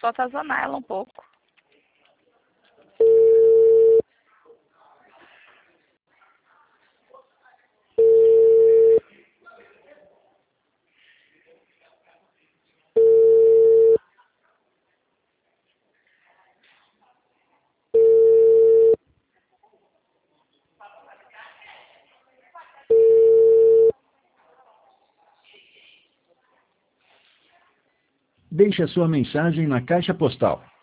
só atazanar ela um pouco. Deixe a sua mensagem na caixa postal